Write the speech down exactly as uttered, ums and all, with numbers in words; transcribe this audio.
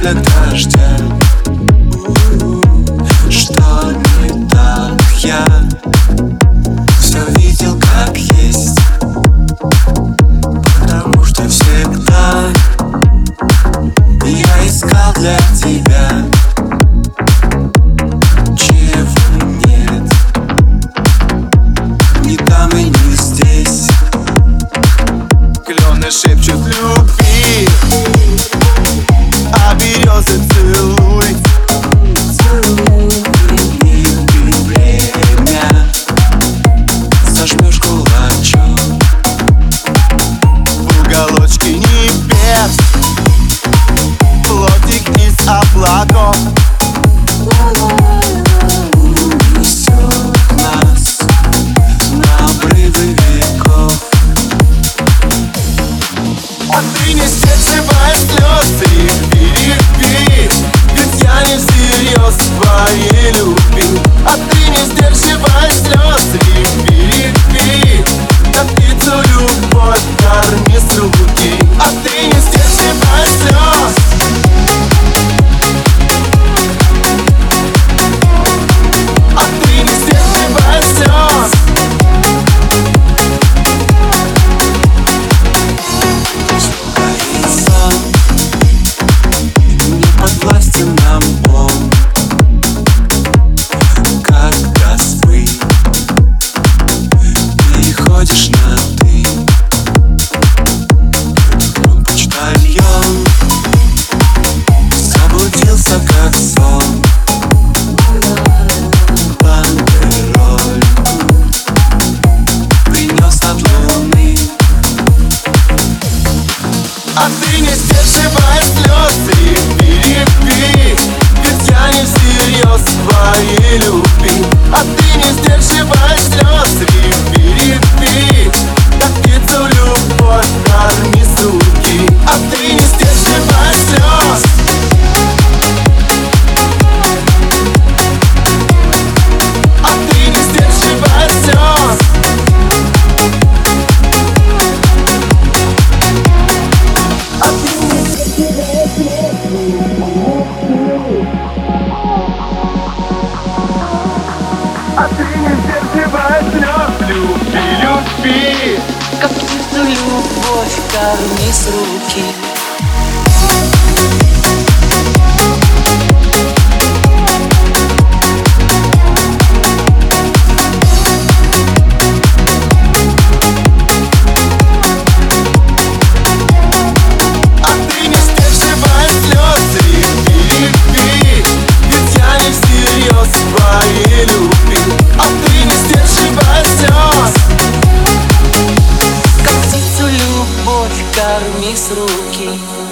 капля дождя. Что не так, я все видел как есть, потому что всегда я искал для тебя, чего нет ни там и не здесь. Клены шепчут люби, а березы целуй. И ты время сожмешь кулачок В уголочке небес плотик из облаков несет нас на обрывы веков. А ты не сдерживай слез и перепи, ведь я не всерьез твоей любви. А ты не сдерживай слез и перепи, как птицу любовь корми с руки. А ты не сдерживай слез. А ты не сдерживай слез. Сон не подвластен нам он, когда свы переходишь на ты. Он почтальон заблудился как сон. Бандероль принес от луны. А ты не сдерживай слез и перепи, ведь я не всерьез твоей любви. А ты не сдерживай слез и перепи, как птицу любовь корми с руки. А ты не сдерживай слез. А ты не сдерживай слез. А ты А ты не сдерживай слез. Люби, люби, как птицу любовь корми с руки. а ты не сдерживай слез и перепи, ведь я не всерьез твоей любви. А ты не сдерживай слез. Как птицу любовь корми с руки.